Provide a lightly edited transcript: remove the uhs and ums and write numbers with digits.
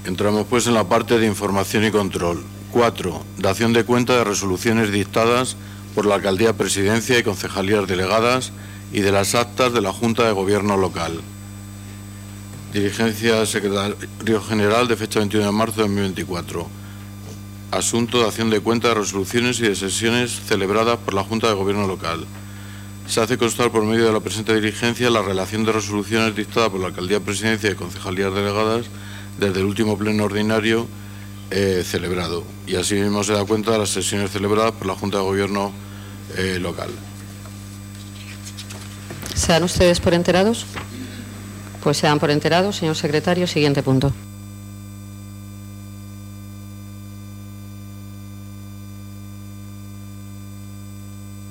Entramos pues en la parte de información y control. 4. Dación de cuenta de resoluciones dictadas por la Alcaldía Presidencia y concejalías delegadas y de las actas de la Junta de Gobierno local. Diligencia Secretario General de fecha 21 de marzo de 2024. Asunto: dación de cuenta de resoluciones y de sesiones celebradas por la Junta de Gobierno local. Se hace constar por medio de la presente diligencia la relación de resoluciones dictada por la Alcaldía Presidencia y concejalías delegadas desde el último pleno ordinario celebrado, y asimismo se da cuenta de las sesiones celebradas por la Junta de Gobierno local. ¿Se dan ustedes por enterados? Pues se dan por enterados, señor secretario. Siguiente punto.